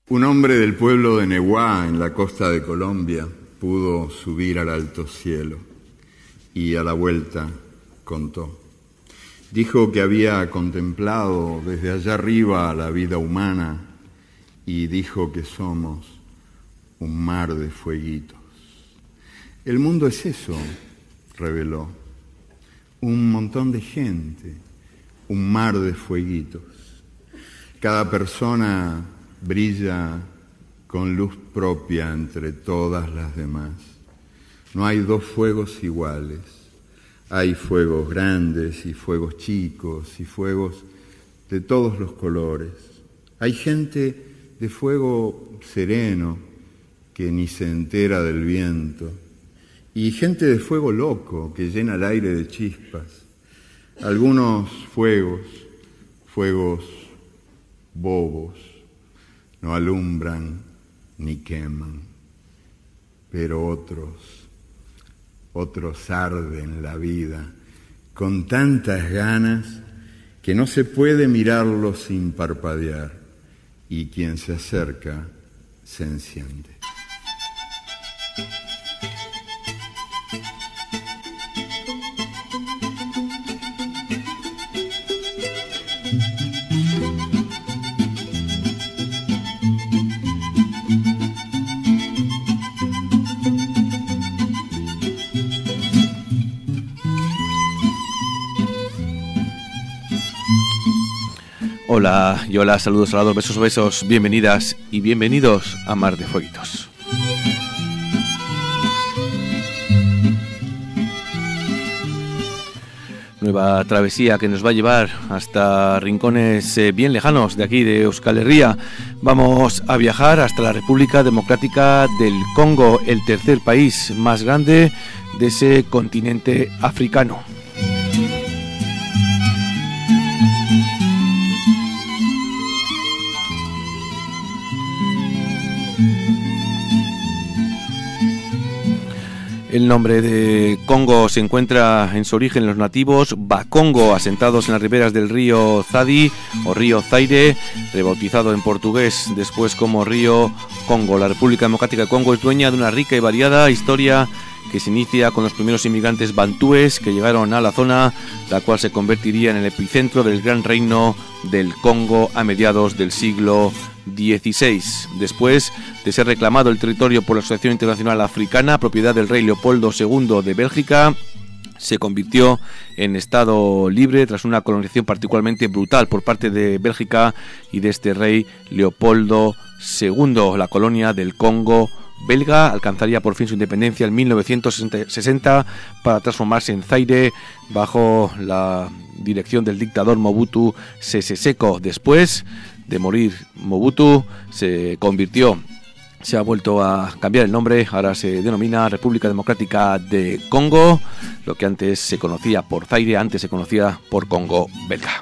Un hombre del pueblo de Neguá, en la costa de Colombia, pudo subir al alto cielo y a la vuelta contó. Dijo que había contemplado desde allá arriba la vida humana y dijo que somos un mar de fueguitos. El mundo es eso, reveló, un montón de gente, un mar de fueguitos. Cada persona brilla con luz propia entre todas las demás. No hay dos fuegos iguales. Hay fuegos grandes y fuegos chicos y fuegos de todos los colores. Hay gente de fuego sereno que ni se entera del viento y gente de fuego loco que llena el aire de chispas. Algunos fuegos bobos, no alumbran ni queman, pero otros arden la vida con tantas ganas que no se puede mirarlos sin parpadear, y quien se acerca se enciende. Hola, y hola, saludos, besos, bienvenidas y bienvenidos a Mar de Fueguitos. Nueva travesía que nos va a llevar hasta rincones bien lejanos de aquí, de Euskal Herria. Vamos a viajar hasta la República Democrática del Congo, el tercer país más grande de ese continente africano. El nombre de Congo se encuentra en su origen en los nativos Bakongo, asentados en las riberas del río Zadi o río Zaire, rebautizado en portugués después como río Congo. La República Democrática de Congo es dueña de una rica y variada historia que se inicia con los primeros inmigrantes bantúes que llegaron a la zona, la cual se convertiría en el epicentro del gran reino del Congo a mediados del siglo XVI. Después de ser reclamado el territorio por la Asociación Internacional Africana, propiedad del rey Leopoldo II de Bélgica, se convirtió en Estado libre tras una colonización particularmente brutal por parte de Bélgica y de este rey Leopoldo II. La colonia del Congo belga alcanzaría por fin su independencia en 1960 para transformarse en Zaire bajo la dirección del dictador Mobutu Sese Seko. Después de morir Mobutu, se ha vuelto a cambiar el nombre, ahora se denomina República Democrática de Congo, lo que antes se conocía por Zaire, antes se conocía por Congo belga.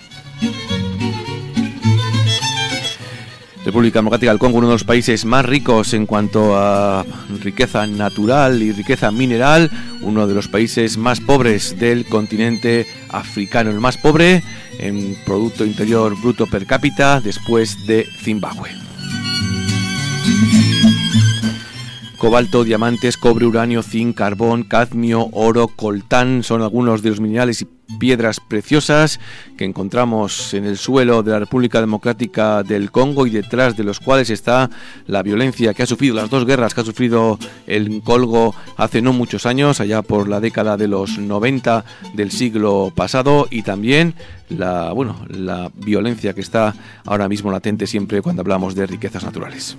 República Democrática del Congo, uno de los países más ricos en cuanto a riqueza natural y riqueza mineral, uno de los países más pobres del continente africano, el más pobre en Producto Interior Bruto per cápita después de Zimbabue. Cobalto, diamantes, cobre, uranio, zinc, carbón, cadmio, oro, coltán son algunos de los minerales y piedras preciosas que encontramos en el suelo de la República Democrática del Congo y detrás de los cuales está la violencia que ha sufrido, las dos guerras que ha sufrido el Congo hace no muchos años, allá por la década de los 90 del siglo pasado, y también la violencia que está ahora mismo latente siempre cuando hablamos de riquezas naturales.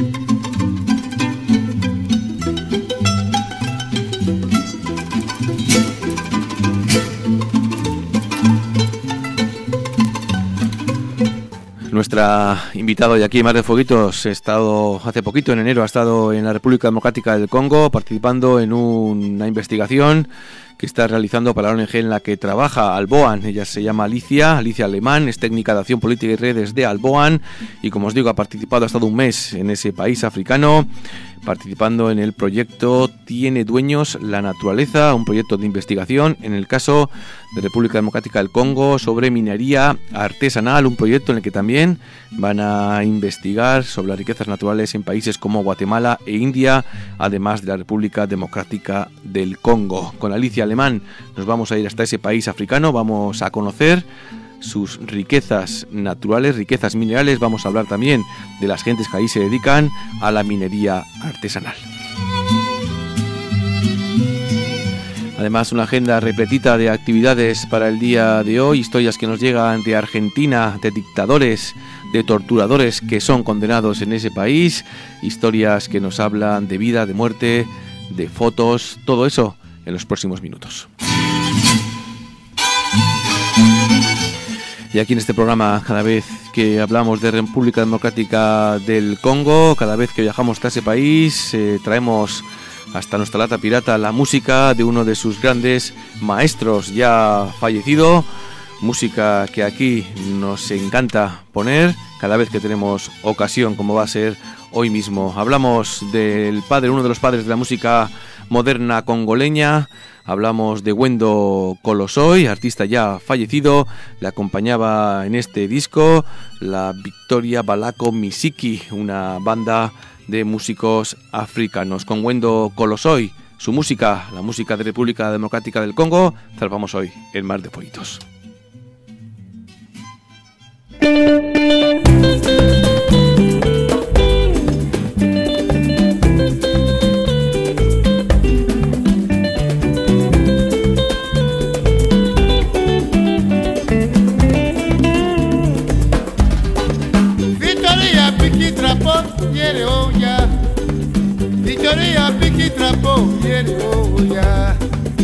Nuestra invitada de aquí en Mar de Fueguitos hace poquito, en enero, ha estado en la República Democrática del Congo participando en una investigación que está realizando para la ONG en la que trabaja, Alboan. Ella se llama Alicia Alemán, es técnica de acción política y redes de Alboan y, como os digo, ha participado, ha estado un mes en ese país africano participando en el proyecto Tiene Dueños la Naturaleza, un proyecto de investigación en el caso de República Democrática del Congo sobre minería artesanal, un proyecto en el que también van a investigar sobre las riquezas naturales en países como Guatemala e India, además de la República Democrática del Congo. Con Alicia Alemán nos vamos a ir hasta ese país africano, vamos a conocer sus riquezas naturales, riquezas minerales. Vamos a hablar también de las gentes que ahí se dedican a la minería artesanal. Además, una agenda repletita de actividades para el día de hoy, historias que nos llegan de Argentina, de dictadores, de torturadores que son condenados en ese país, historias que nos hablan de vida, de muerte, de fotos, todo eso en los próximos minutos. Y aquí en este programa, cada vez que hablamos de República Democrática del Congo, cada vez que viajamos hasta ese país, traemos hasta nuestra lata pirata la música de uno de sus grandes maestros ya fallecido, música que aquí nos encanta poner cada vez que tenemos ocasión, como va a ser hoy mismo. Hablamos del padre, uno de los padres de la música moderna congoleña. Hablamos de Wendo Kolosoi, artista ya fallecido. Le acompañaba en este disco la Victoria Balako Misiki, una banda de músicos africanos. Con Wendo Kolosoi, su música, la música de República Democrática del Congo, salvamos hoy el Mar de Pollitos. Yere oya, Victoria piki trapo, yere oya,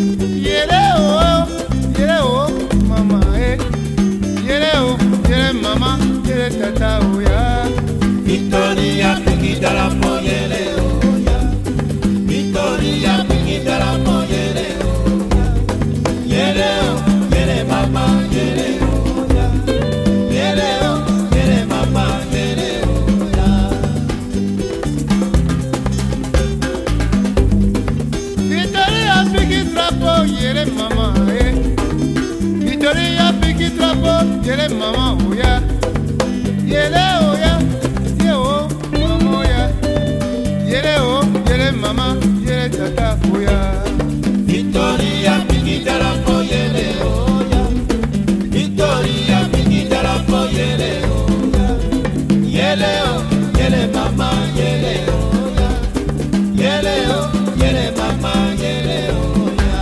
yere o, mama yere mama, yere tata oya. Victoria piki trapo, yere oya, Victoria piki trapo, yere oya, yere mama, yere oya, yere mama, yere. Yere mama, Victoria piki trapo, yere mama oya, ye o mama oya, yere mama, yere tata oya. Victoria piki trapo, yere oya, Victoria piki trapo, yere oya, yere mama, yere oya, yere mama, yere oya.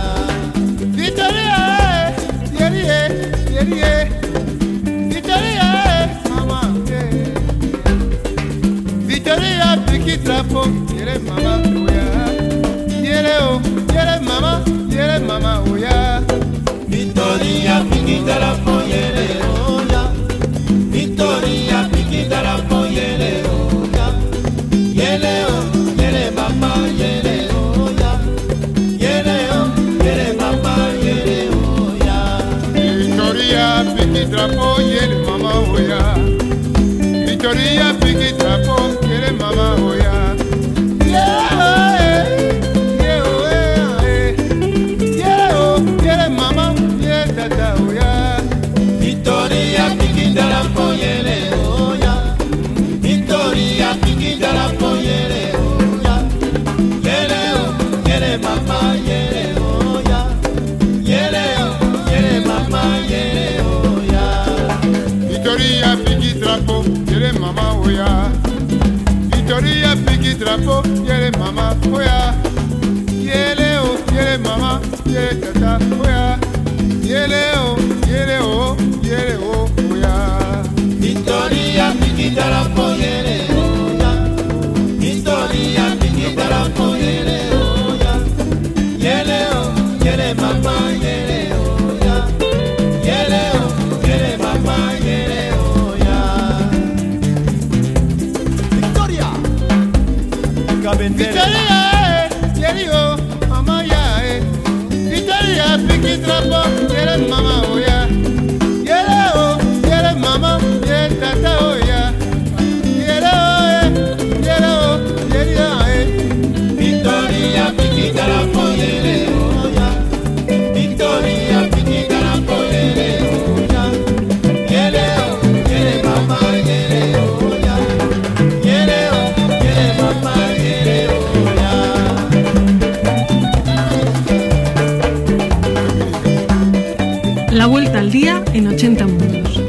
Victoria piki trapo, yere mama oya, yere mama oya. Victoria piki trapo, yere oya, Victoria piki trapo, yere oya, yere mama, yere oya, yere mama, yere oya. Victoria piki trapo, yere mama oya, Victoria piki trapo, yere mama oya. Yere mama, yere tata oya. Victoria piki trapo, yere oya, Victoria piki trapo, yere oya, yere mama, yere oya, yere mama, yere oya. Victoria piki trapo, yere mama oya, Victoria piki trapo, yere mama oya, yere mama, yere tata oya, yere o oya. Victoria piki trapo, yere oya, Victoria piki trapo, yere oya, yere mama, yere oya, yere mama, yere oya. Victoria, yere o, mama ya Victoria piki trapo, yere mama oya, yere mama, yere tata oya, yere 60 mundos.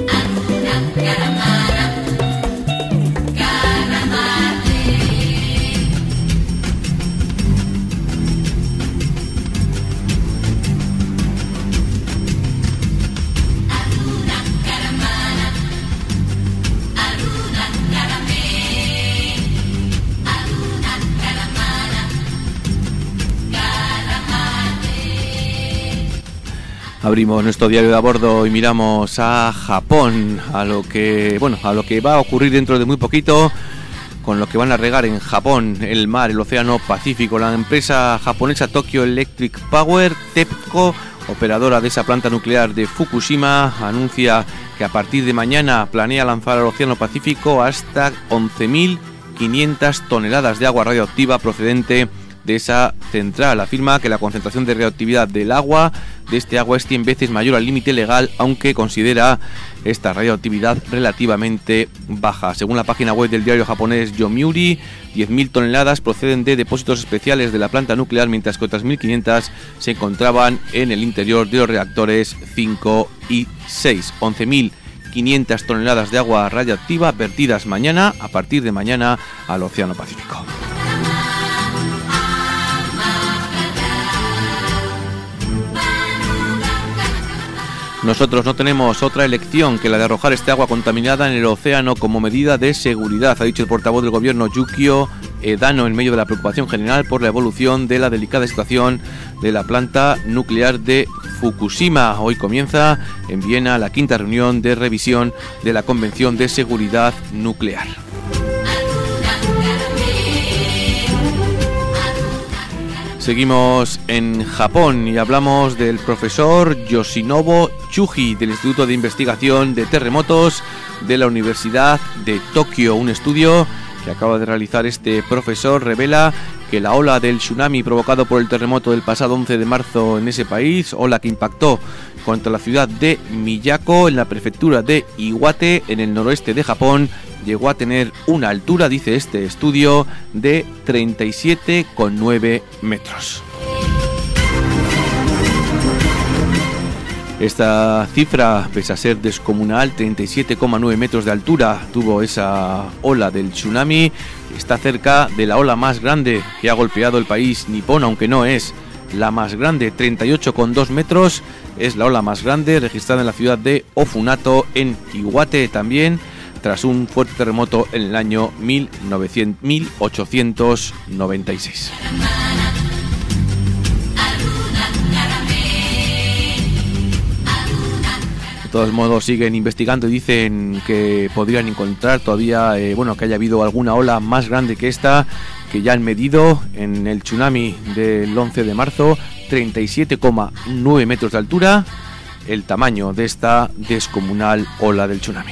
Abrimos nuestro diario de a bordo y miramos a Japón, a lo que va a ocurrir dentro de muy poquito, con lo que van a regar en Japón el mar, el océano Pacífico. La empresa japonesa Tokyo Electric Power, TEPCO, operadora de esa planta nuclear de Fukushima, anuncia que a partir de mañana planea lanzar al océano Pacífico hasta 11.500 toneladas de agua radioactiva procedente de esa central. Afirma que la concentración de radioactividad del agua de este agua es 100 veces mayor al límite legal, aunque considera esta radioactividad relativamente baja. Según la página web del diario japonés Yomiuri, 10.000 toneladas proceden de depósitos especiales de la planta nuclear, mientras que otras 1.500 se encontraban en el interior de los reactores 5 y 6. 11.500 toneladas de agua radioactiva vertidas mañana, a partir de mañana, al océano Pacífico. Nosotros no tenemos otra elección que la de arrojar este agua contaminada en el océano como medida de seguridad, ha dicho el portavoz del gobierno Yukio Edano en medio de la preocupación general por la evolución de la delicada situación de la planta nuclear de Fukushima. Hoy comienza en Viena la 5ª reunión de revisión de la Convención de Seguridad Nuclear. Seguimos en Japón y hablamos del profesor Yoshinobu Chuji del Instituto de Investigación de Terremotos de la Universidad de Tokio. Un estudio que acaba de realizar este profesor revela que la ola del tsunami provocado por el terremoto del pasado 11 de marzo en ese país, ola que impactó contra la ciudad de Miyako en la prefectura de Iwate en el noroeste de Japón, llegó a tener una altura, dice este estudio, de 37,9 metros. Esta cifra, pese a ser descomunal, 37,9 metros de altura, tuvo esa ola del tsunami. Está cerca de la ola más grande que ha golpeado el país nipón, aunque no es la más grande. 38,2 metros es la ola más grande registrada en la ciudad de Ofunato, en Iwate también, tras un fuerte terremoto en el año 1896. De todos modos siguen investigando y dicen que podrían encontrar todavía, que haya habido alguna ola más grande que esta, que ya han medido en el tsunami del 11 de marzo, 37,9 metros de altura, el tamaño de esta descomunal ola del tsunami.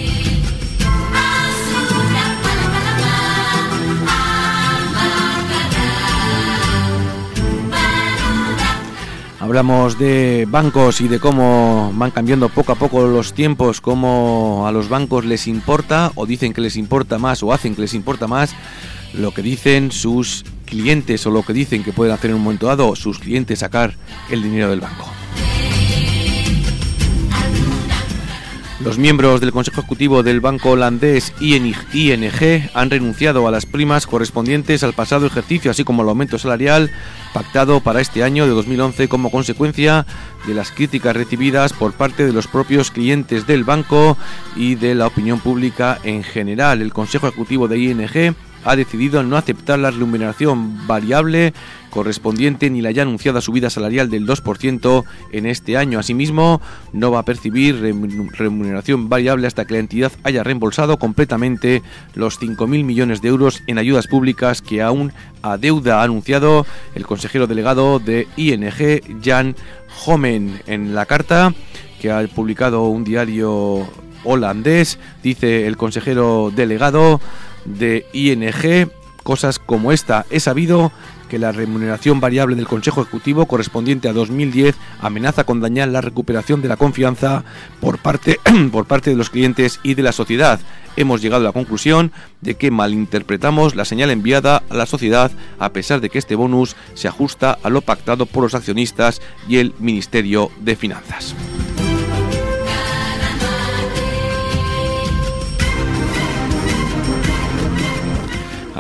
Hablamos de bancos y de cómo van cambiando poco a poco los tiempos, cómo a los bancos les importa, o dicen que les importa más, o hacen que les importa más lo que dicen sus clientes, o lo que dicen que pueden hacer en un momento dado sus clientes, sacar el dinero del banco. Los miembros del Consejo Ejecutivo del banco holandés ING han renunciado a las primas correspondientes al pasado ejercicio, así como al aumento salarial pactado para este año de 2011 como consecuencia de las críticas recibidas por parte de los propios clientes del banco y de la opinión pública en general. El Consejo Ejecutivo de ING ha decidido no aceptar la remuneración variable correspondiente ni la ya anunciada subida salarial del 2% en este año. Asimismo, no va a percibir remuneración variable hasta que la entidad haya reembolsado completamente los 5.000 millones de euros en ayudas públicas que aún adeuda, ha anunciado el consejero delegado de ING, Jan Hommen. En la carta que ha publicado un diario holandés, dice el consejero delegado de ING cosas como esta: he sabido que la remuneración variable del Consejo Ejecutivo correspondiente a 2010 amenaza con dañar la recuperación de la confianza por parte de los clientes y de la sociedad. Hemos llegado a la conclusión de que malinterpretamos la señal enviada a la sociedad, a pesar de que este bonus se ajusta a lo pactado por los accionistas y el Ministerio de Finanzas.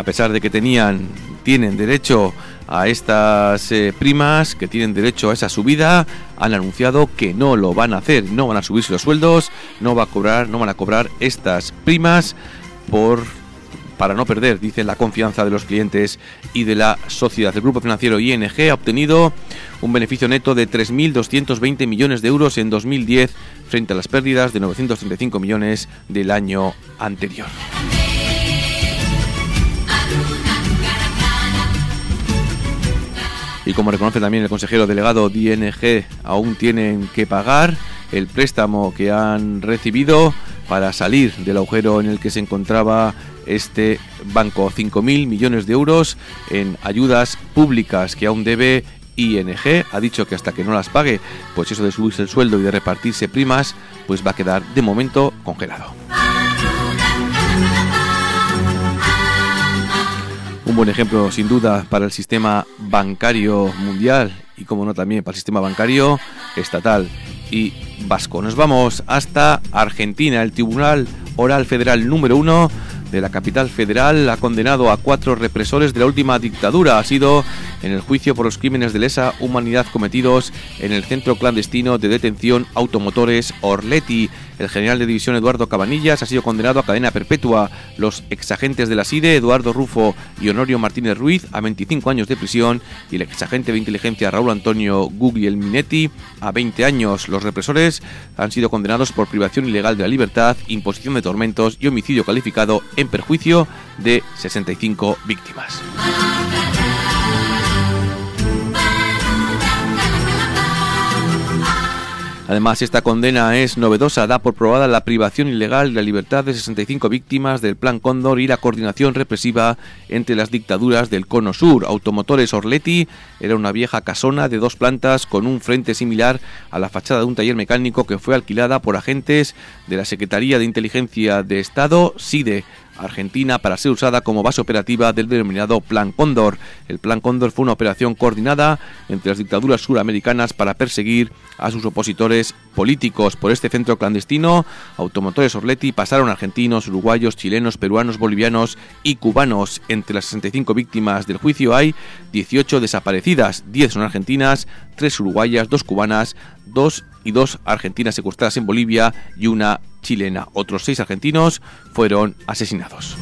a pesar de que tienen derecho a estas primas, que tienen derecho a esa subida, han anunciado que no lo van a hacer, no van a subirse los sueldos, no van a cobrar estas primas para no perder, dicen, la confianza de los clientes y de la sociedad. El grupo financiero ING ha obtenido un beneficio neto de 3.220 millones de euros en 2010 frente a las pérdidas de 935 millones del año anterior. Y como reconoce también el consejero delegado de ING, aún tienen que pagar el préstamo que han recibido para salir del agujero en el que se encontraba este banco. 5.000 millones de euros en ayudas públicas que aún debe ING. Ha dicho que hasta que no las pague, pues eso de subirse el sueldo y de repartirse primas, pues va a quedar de momento congelado. Un buen ejemplo, sin duda, para el sistema bancario mundial y, como no, también para el sistema bancario estatal y vasco. Nos vamos hasta Argentina. El Tribunal Oral Federal número 1 de la capital federal ha condenado a 4 represores de la última dictadura. Ha sido en el juicio por los crímenes de lesa humanidad cometidos en el centro clandestino de detención Automotores Orleti. El general de división Eduardo Cabanillas ha sido condenado a cadena perpetua. Los exagentes de la SIDE, Eduardo Rufo y Honorio Martínez Ruiz, a 25 años de prisión, y el exagente de inteligencia Raúl Antonio Guglielminetti a 20 años. Los represores han sido condenados por privación ilegal de la libertad, imposición de tormentos y homicidio calificado en perjuicio de 65 víctimas. Además, esta condena es novedosa, da por probada la privación ilegal de la libertad de 65 víctimas del Plan Cóndor y la coordinación represiva entre las dictaduras del Cono Sur. Automotores Orleti era una vieja casona de 2 plantas con un frente similar a la fachada de un taller mecánico que fue alquilada por agentes de la Secretaría de Inteligencia de Estado, SIDE, Argentina, para ser usada como base operativa del denominado Plan Cóndor. El Plan Cóndor fue una operación coordinada entre las dictaduras suramericanas para perseguir a sus opositores políticos. Por este centro clandestino, Automotores Orleti pasaron argentinos, uruguayos, chilenos, peruanos, bolivianos y cubanos. Entre las 65 víctimas del juicio hay 18 desaparecidas, 10 son argentinas, 3 uruguayas, 2 cubanas, 2 argentinas secuestradas en Bolivia y una chilena. Otros 6 argentinos fueron asesinados.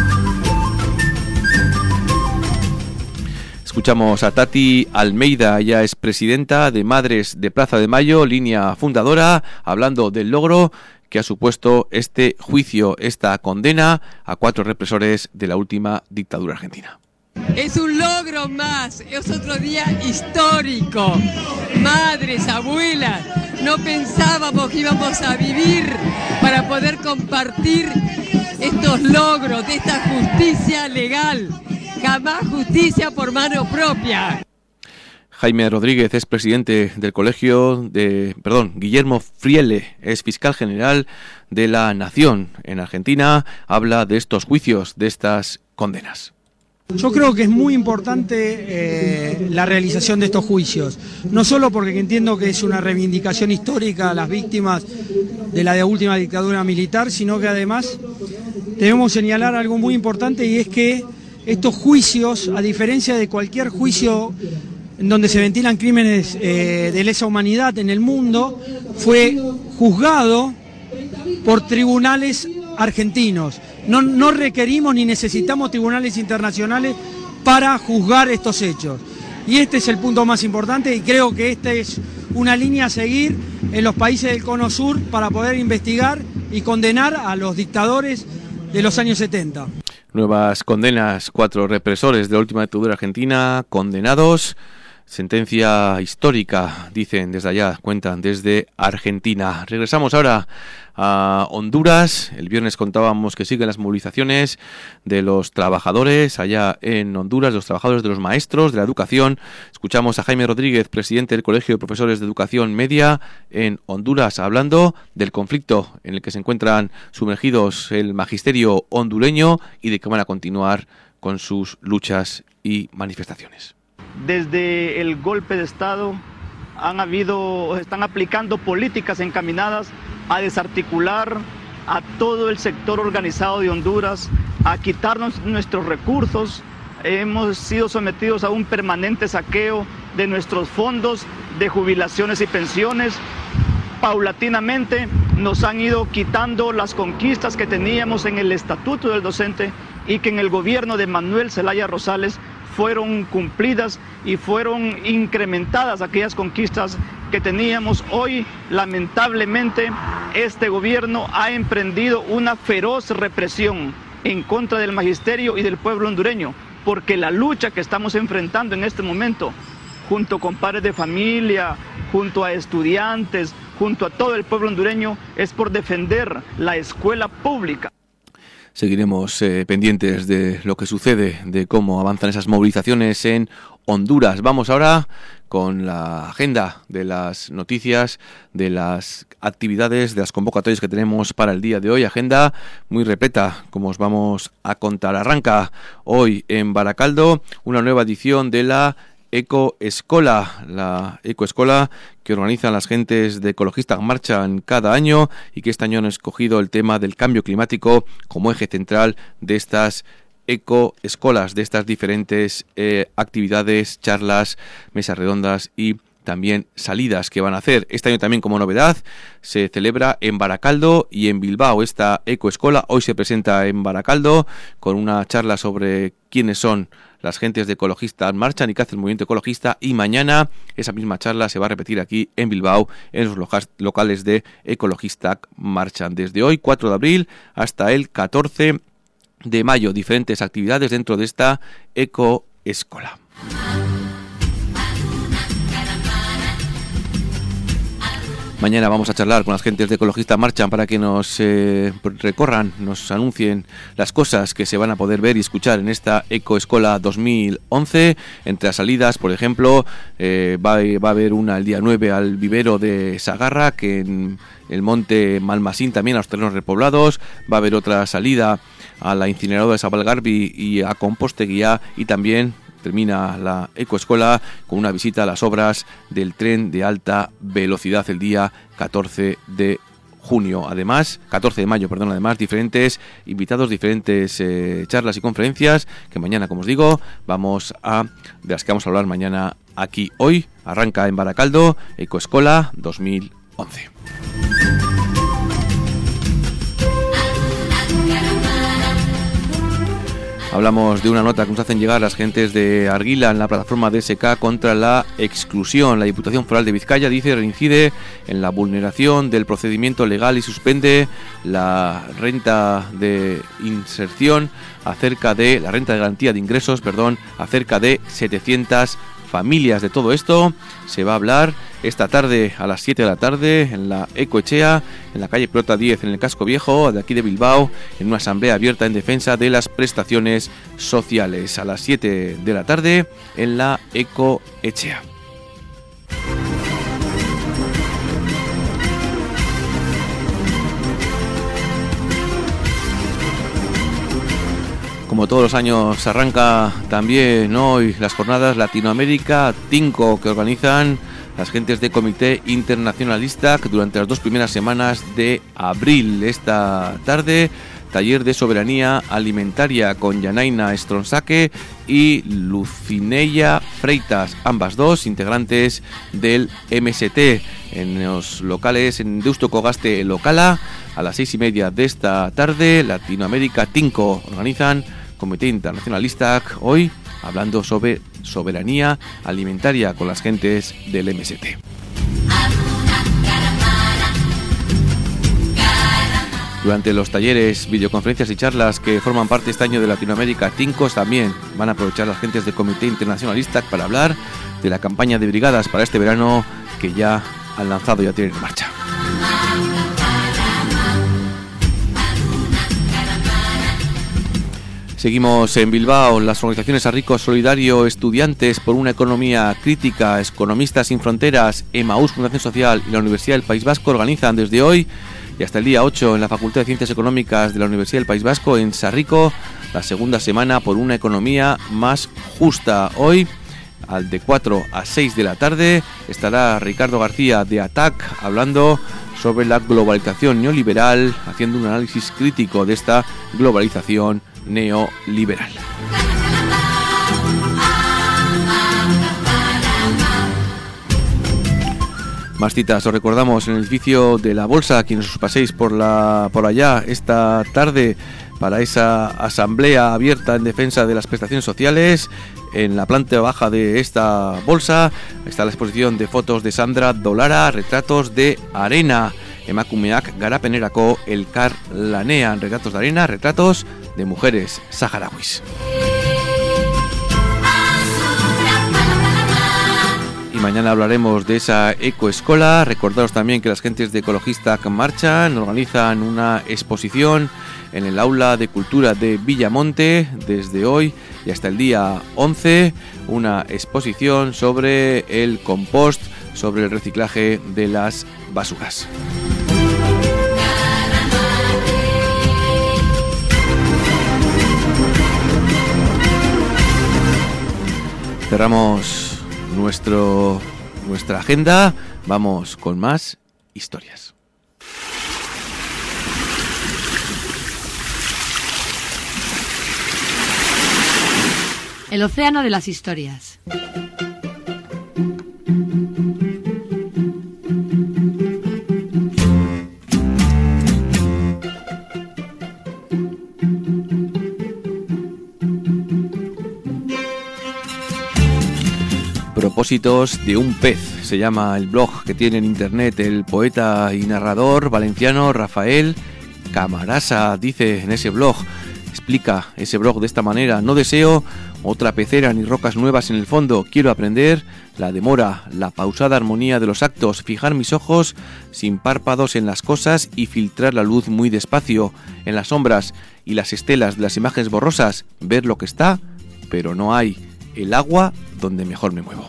Escuchamos a Tati Almeida, ella es presidenta de Madres de Plaza de Mayo, línea fundadora, hablando del logro que ha supuesto este juicio, esta condena a 4 represores de la última dictadura argentina. Es un logro más, es otro día histórico. Madres, abuelas, no pensábamos que íbamos a vivir para poder compartir estos logros de esta justicia legal. Jamás justicia por mano propia. Jaime Rodríguez es presidente del colegio Guillermo Friele es fiscal general de la Nación en Argentina. Habla de estos juicios, de estas condenas. Yo creo que es muy importante la realización de estos juicios, no solo porque entiendo que es una reivindicación histórica a las víctimas de la última dictadura militar, sino que además debemos señalar algo muy importante, y es que estos juicios, a diferencia de cualquier juicio en donde se ventilan crímenes de lesa humanidad en el mundo, fue juzgado por tribunales argentinos. No requerimos ni necesitamos tribunales internacionales para juzgar estos hechos. Y este es el punto más importante, y creo que esta es una línea a seguir en los países del Cono Sur para poder investigar y condenar a los dictadores de los años 70. Nuevas condenas, 4 represores de la última dictadura argentina condenados. Sentencia histórica, dicen desde allá, cuentan desde Argentina. Regresamos ahora a Honduras. El viernes contábamos que siguen las movilizaciones de los trabajadores allá en Honduras, los trabajadores de los maestros de la educación. Escuchamos a Jaime Rodríguez, presidente del Colegio de Profesores de Educación Media en Honduras, hablando del conflicto en el que se encuentran sumergidos el magisterio hondureño y de que van a continuar con sus luchas y manifestaciones. Desde el golpe de Estado están aplicando políticas encaminadas a desarticular a todo el sector organizado de Honduras a quitarnos nuestros recursos. Hemos sido sometidos a un permanente saqueo de nuestros fondos de jubilaciones y pensiones. Paulatinamente nos han ido quitando las conquistas que teníamos en el Estatuto del Docente y que en el gobierno de Manuel Zelaya Rosales fueron cumplidas y fueron incrementadas aquellas conquistas que teníamos. Hoy, lamentablemente, este gobierno ha emprendido una feroz represión en contra del magisterio y del pueblo hondureño, porque la lucha que estamos enfrentando en este momento, junto con padres de familia, junto a estudiantes, junto a todo el pueblo hondureño, es por defender la escuela pública. Seguiremos pendientes de lo que sucede, de cómo avanzan esas movilizaciones en Honduras. Vamos ahora con la agenda de las noticias, de las actividades, de las convocatorias que tenemos para el día de hoy. Agenda muy repleta, como os vamos a contar. Arranca hoy en Baracaldo una nueva edición de la Ecoescola, la Ecoescola que organizan las gentes de Ecologistas Marchan cada año y que este año han escogido el tema del cambio climático como eje central de estas ecoescolas, de estas diferentes actividades, charlas, mesas redondas y también salidas que van a hacer. Este año también, como novedad, se celebra en Baracaldo y en Bilbao esta Ecoescola. Hoy se presenta en Baracaldo con una charla sobre quiénes son las gentes de Ecologistas Marchan y qué hace el movimiento ecologista, y mañana esa misma charla se va a repetir aquí en Bilbao en los locales de Ecologistas Marchan. Desde hoy, 4 de abril, hasta el 14 de mayo, diferentes actividades dentro de esta Ecoescola. Mañana vamos a charlar con las gentes de Ecologistas Marchan para que nos recorran, nos anuncien las cosas que se van a poder ver y escuchar en esta Ecoescola 2011. Entre las salidas, por ejemplo, va a haber una el día 9 al vivero de Sagarra, que en el monte Malmasín también, a los terrenos repoblados. Va a haber otra salida a la incineradora de Sabalgarbi y a Composteguía, y también termina la Ecoescola con una visita a las obras del tren de alta velocidad el día 14 de junio. Además, 14 de mayo, perdón, además, diferentes invitados, diferentes charlas y conferencias que mañana, como os digo, de las que vamos a hablar mañana aquí. Hoy arranca en Baracaldo Ecoescola 2011. Hablamos de una nota que nos hacen llegar las gentes de Arguila en la plataforma DSK contra la exclusión. La Diputación Foral de Vizcaya dice reincide en la vulneración del procedimiento legal y suspende la renta de inserción acerca de la renta de garantía de ingresos, acerca de 700 familias. De todo esto se va a hablar esta tarde a las 7 de la tarde en la Ecoechea, en la calle Pelota 10, en el Casco Viejo de aquí de Bilbao, en una asamblea abierta en defensa de las prestaciones sociales. A las 7 de la tarde en la Ecoechea. Como todos los años arranca también hoy las jornadas Latinoamérica 5 que organizan las gentes de Comité Internacionalista durante las 2 primeras semanas de abril. Esta tarde, taller de soberanía alimentaria con Yanaina Stronsaque y Lucineia Freitas, ambas dos integrantes del MST, en los locales en Deusto Cogaste Locala. A las 6:30 de esta tarde, Latinoamérica 5 organizan Comité Internacionalista, hoy hablando sobre soberanía alimentaria con las gentes del MST. Durante los talleres, videoconferencias y charlas que forman parte este año de Latinoamérica 5, también van a aprovechar las gentes del Comité Internacionalista para hablar de la campaña de brigadas para este verano que ya han lanzado y ya tienen en marcha. Seguimos en Bilbao. Las organizaciones Arrico Solidario, Estudiantes por una Economía Crítica, Economistas Sin Fronteras, Emaús Fundación Social y la Universidad del País Vasco organizan desde hoy y hasta el día 8 en la Facultad de Ciencias Económicas de la Universidad del País Vasco en Sarrico la segunda semana por una economía más justa. Hoy, de 4 a 6 de la tarde, estará Ricardo García de ATAC hablando sobre la globalización neoliberal, haciendo un análisis crítico de esta globalización neoliberal. Más citas, os recordamos en el edificio de la Bolsa, quienes os paséis por allá esta tarde para esa asamblea abierta en defensa de las prestaciones sociales. En la planta baja de esta bolsa está la exposición de fotos de Sandra Dolara, retratos de arena. Emakumeak garapenerako elkar lanean, retratos de arena, retratos de mujeres saharauis. Y mañana hablaremos de esa ecoescola. Recordaros también que las gentes de Ecologistak marchan, organizan una exposición en el Aula de Cultura de Villamonte desde hoy y hasta el día 11, una exposición sobre el compost, sobre el reciclaje de las basuras. Cerramos nuestra agenda, vamos con más historias. El océano de las historias. Propósitos de un pez, se llama el blog que tiene en internet el poeta y narrador valenciano Rafael Camarasa. Dice en ese blog, explica ese blog de esta manera: no deseo otra pecera ni rocas nuevas en el fondo, quiero aprender la demora, la pausada armonía de los actos, fijar mis ojos sin párpados en las cosas y filtrar la luz muy despacio en las sombras y las estelas de las imágenes borrosas, ver lo que está, pero no hay, el agua donde mejor me muevo.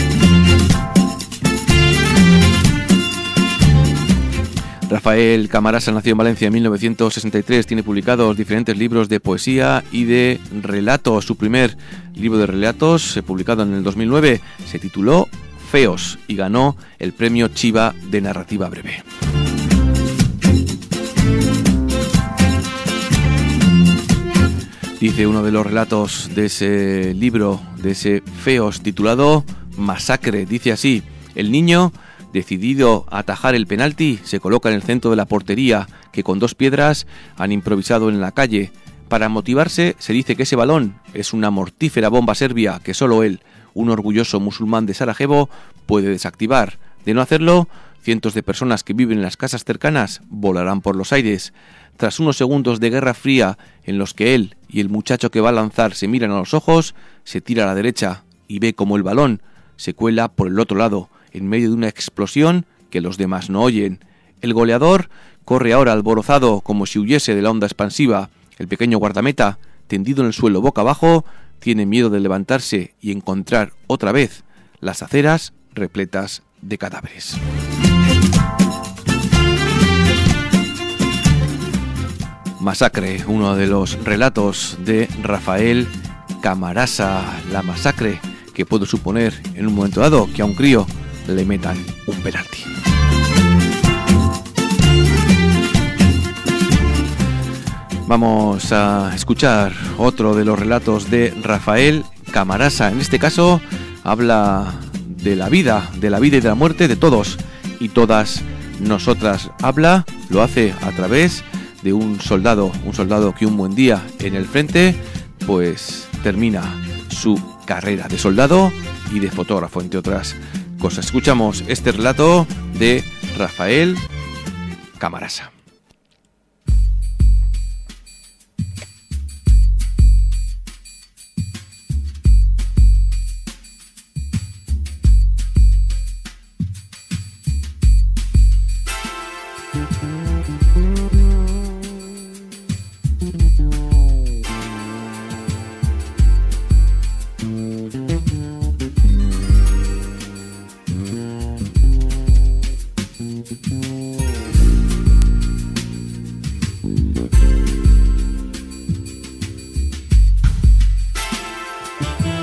Rafael Camarasa nació en Valencia en 1963, tiene publicados diferentes libros de poesía y de relatos. Su primer libro de relatos, publicado en el 2009, se tituló Feos y ganó el premio Chiva de narrativa breve. Dice uno de los relatos de ese libro, de ese Feos, titulado Masacre, dice así: el niño, decidido a atajar el penalti, se coloca en el centro de la portería, que con 2 piedras han improvisado en la calle. Para motivarse, se dice que ese balón es una mortífera bomba serbia que solo él, un orgulloso musulmán de Sarajevo, puede desactivar. De no hacerlo, cientos de personas que viven en las casas cercanas volarán por los aires. Tras unos segundos de guerra fría en los que él y el muchacho que va a lanzar se miran a los ojos, se tira a la derecha y ve como el balón se cuela por el otro lado, en medio de una explosión que los demás no oyen. El goleador corre ahora alborozado como si huyese de la onda expansiva. El pequeño guardameta, tendido en el suelo boca abajo, tiene miedo de levantarse y encontrar otra vez las aceras repletas de cadáveres. Masacre, uno de los relatos de Rafael Camarasa, la masacre que puede suponer en un momento dado que a un crío le metan un penalti. Vamos a escuchar otro de los relatos de Rafael Camarasa. En este caso habla de la vida y de la muerte de todos y todas nosotras. Lo hace a través de un soldado que un buen día en el frente pues termina su carrera de soldado y de fotógrafo, entre otras cosas. Escuchamos este relato de Rafael Camarasa.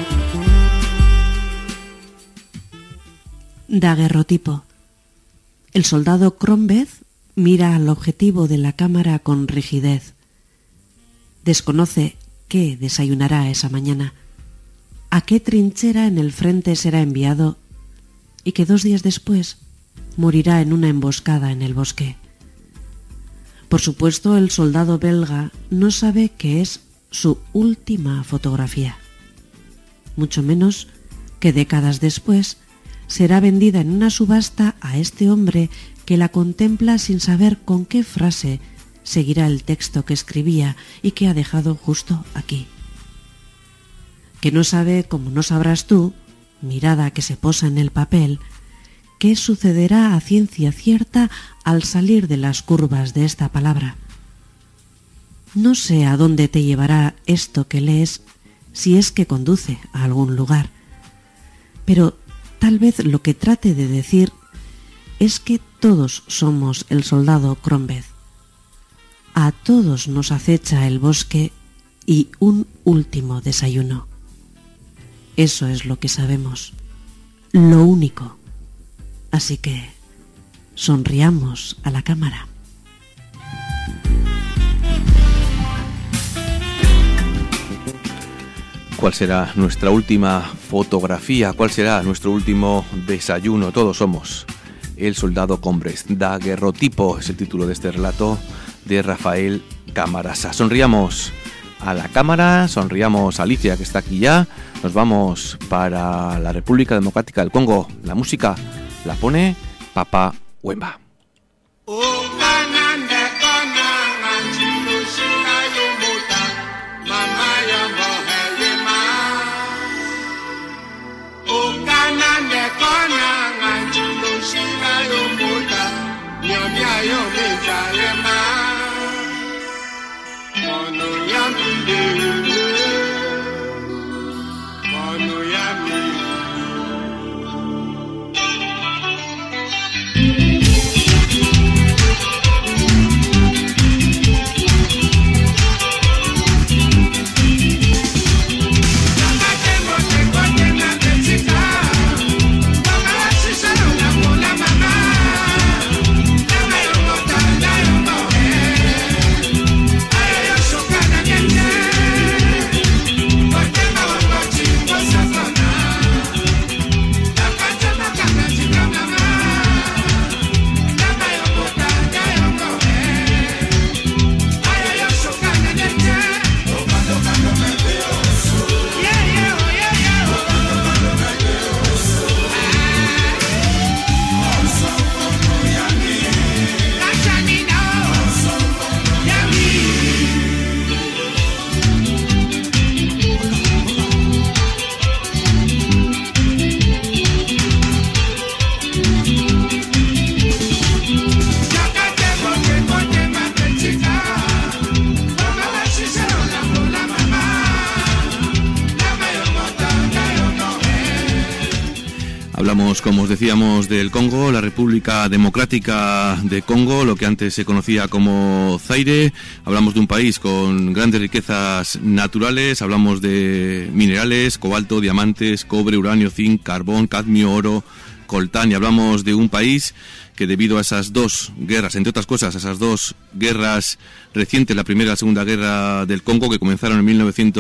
Daguerrotipo. El soldado Crombez mira al objetivo de la cámara con rigidez. Desconoce qué desayunará esa mañana, a qué trinchera en el frente será enviado y que 2 días después morirá en una emboscada en el bosque. Por supuesto, el soldado belga no sabe que es su última fotografía, mucho menos que décadas después será vendida en una subasta a este hombre que la contempla sin saber con qué frase seguirá el texto que escribía y que ha dejado justo aquí. Que no sabe, como no sabrás tú, mirada que se posa en el papel, qué sucederá a ciencia cierta al salir de las curvas de esta palabra. No sé a dónde te llevará esto que lees, si es que conduce a algún lugar, pero tal vez lo que trate de decir es que todos somos el soldado Crombez. A todos nos acecha el bosque y un último desayuno. Eso es lo que sabemos, lo único. Así que sonriamos a la cámara. ¿Cuál será nuestra última fotografía? ¿Cuál será nuestro último desayuno? Todos somos el soldado Crombez. Daguerrotipo es el título de este relato de Rafael Camarasa. Sonriamos a la cámara, sonriamos a Alicia, que está aquí ya. Nos vamos para la República Democrática del Congo. La música la pone Papa Wemba. Hablamos, como os decíamos, del Congo, la República Democrática de Congo, lo que antes se conocía como Zaire. Hablamos de un país con grandes riquezas naturales, hablamos de minerales, cobalto, diamantes, cobre, uranio, zinc, carbón, cadmio, oro, coltán, y hablamos de un país que debido a esas 2 guerras, entre otras cosas, a esas 2 guerras recientes, la primera y la segunda guerra del Congo, que comenzaron en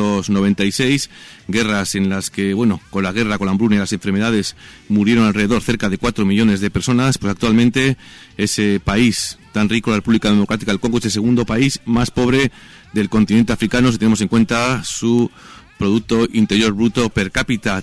1996, guerras en las que, bueno, con la guerra, con la hambruna y las enfermedades murieron alrededor cerca de 4 millones de personas, pues actualmente ese país tan rico, la República Democrática del Congo, es el segundo país más pobre del continente africano, si tenemos en cuenta su Producto Interior Bruto per cápita,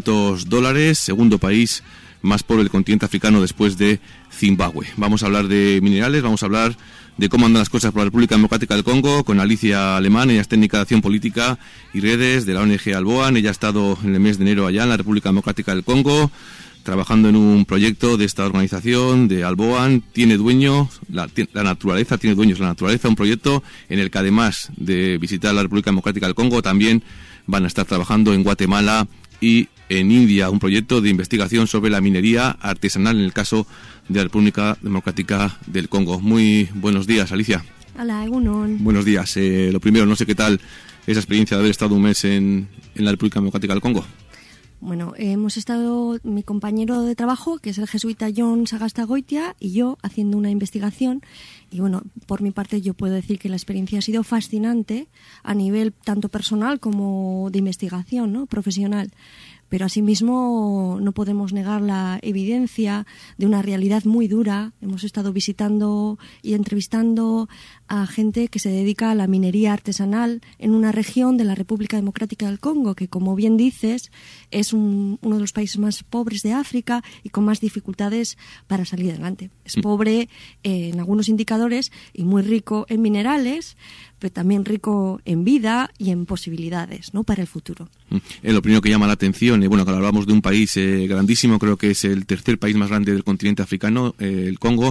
$300, segundo país más pobre del continente africano después de Zimbabue. Vamos a hablar de minerales, vamos a hablar de cómo andan las cosas por la República Democrática del Congo con Alicia Alemán. Ella es técnica de acción política y redes de la ONG Alboan. Ella ha estado en el mes de enero allá en la República Democrática del Congo trabajando en un proyecto de esta organización de Alboan. Tiene dueño, la naturaleza tiene dueños, la naturaleza, un proyecto en el que además de visitar la República Democrática del Congo también van a estar trabajando en Guatemala y en India, un proyecto de investigación sobre la minería artesanal en el caso de la República Democrática del Congo. Muy buenos días, Alicia. Hola, Egunon. Buenos días. Lo primero, no sé qué tal esa experiencia de haber estado un mes en la República Democrática del Congo. Bueno, hemos estado, mi compañero de trabajo, que es el jesuita John Sagastagoitia, y yo haciendo una investigación. Y bueno, por mi parte yo puedo decir que la experiencia ha sido fascinante a nivel tanto personal como de investigación, ¿no? Profesional. Pero asimismo no podemos negar la evidencia de una realidad muy dura. Hemos estado visitando y entrevistando a gente que se dedica a la minería artesanal en una región de la República Democrática del Congo, que, como bien dices, es uno de los países más pobres de África y con más dificultades para salir adelante. Es pobre en algunos indicadores y muy rico en minerales, pero también rico en vida y en posibilidades, ¿no?, para el futuro. Lo primero que llama la atención, bueno, cuando hablamos de un país grandísimo, creo que es el tercer país más grande del continente africano, el Congo,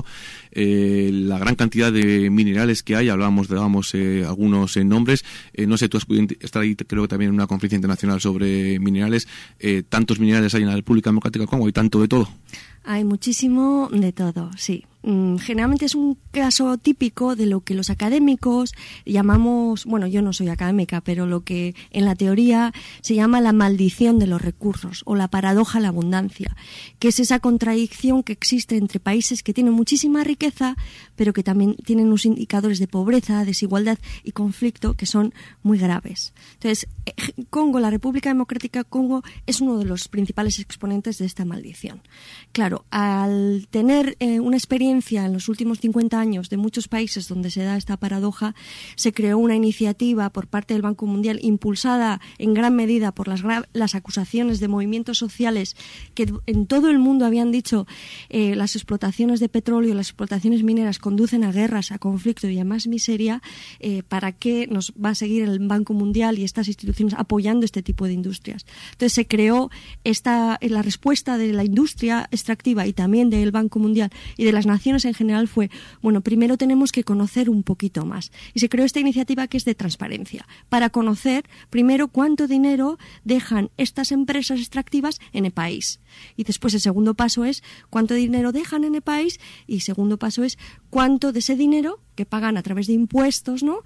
la gran cantidad de minerales que hay, hablábamos algunos nombres, no sé, tú has podido estar ahí, creo que también en una conferencia internacional sobre minerales, tantos minerales hay en la República Democrática del Congo, hay tanto de todo. Hay muchísimo de todo, sí. Generalmente es un caso típico de lo que los académicos llamamos, bueno, yo no soy académica, pero lo que en la teoría se llama la maldición de los recursos o la paradoja de la abundancia, que es esa contradicción que existe entre países que tienen muchísima riqueza, pero que también tienen unos indicadores de pobreza, desigualdad y conflicto que son muy graves. Entonces, Congo, la República Democrática del Congo, es uno de los principales exponentes de esta maldición. Claro, al tener una experiencia en los últimos 50 años de muchos países donde se da esta paradoja, se creó una iniciativa por parte del Banco Mundial, impulsada en gran medida por las acusaciones de movimientos sociales que en todo el mundo habían dicho las explotaciones de petróleo, las explotaciones mineras conducen a guerras, a conflicto y a más miseria. ¿Para qué nos va a seguir el Banco Mundial y estas instituciones apoyando este tipo de industrias? Entonces se creó la respuesta de la industria extractiva y también del Banco Mundial y de las naciones en general fue, bueno, primero tenemos que conocer un poquito más. Y se creó esta iniciativa que es de transparencia, para conocer primero cuánto dinero dejan estas empresas extractivas en el país. Y después el segundo paso es cuánto dinero dejan en el país y el segundo paso es cuánto de ese dinero que pagan a través de impuestos, ¿no?,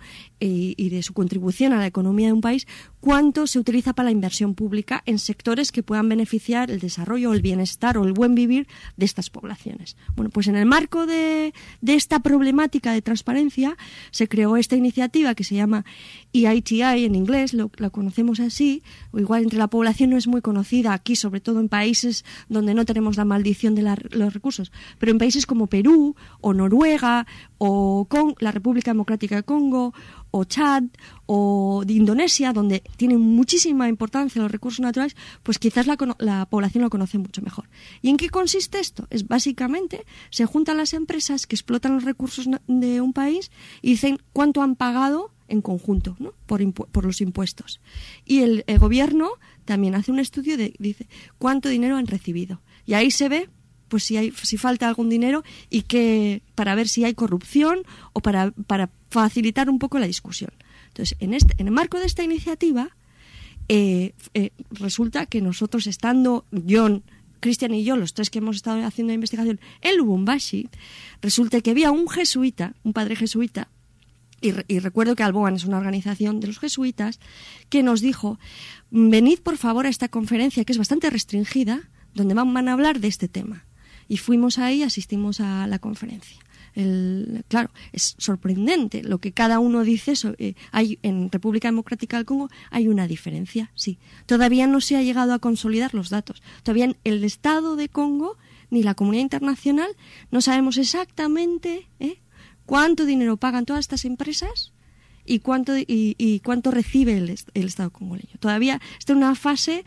y de su contribución a la economía de un país, cuánto se utiliza para la inversión pública en sectores que puedan beneficiar el desarrollo, el bienestar o el buen vivir de estas poblaciones. Bueno, pues en el marco de esta problemática de transparencia se creó esta iniciativa que se llama EITI en inglés, la conocemos así, o igual entre la población no es muy conocida aquí, sobre todo en países donde no tenemos la maldición de los recursos, pero en países como Perú o Noruega o la República Democrática del Congo o Chad o de Indonesia, donde tienen muchísima importancia los recursos naturales, pues quizás la población lo conoce mucho mejor. ¿Y en qué consiste esto? Es básicamente, se juntan las empresas que explotan los recursos de un país y dicen cuánto han pagado en conjunto, ¿no?, por los impuestos. Y el gobierno también hace un estudio dice cuánto dinero han recibido. Y ahí se ve pues si falta algún dinero y para ver si hay corrupción o para facilitar un poco la discusión. Entonces, en el marco de esta iniciativa, resulta que nosotros, estando John, Cristian y yo, los tres que hemos estado haciendo la investigación en Lubumbashi, resulta que había un jesuita, un padre jesuita, y recuerdo que Alboan es una organización de los jesuitas, que nos dijo, venid por favor a esta conferencia que es bastante restringida, donde van a hablar de este tema. Y fuimos ahí, asistimos a la conferencia. Claro, es sorprendente lo que cada uno dice. Hay en República Democrática del Congo hay una diferencia, sí. Todavía no se ha llegado a consolidar los datos. Todavía en el Estado de Congo ni la comunidad internacional no sabemos exactamente cuánto dinero pagan todas estas empresas y cuánto recibe el Estado congoleño. Todavía está en una fase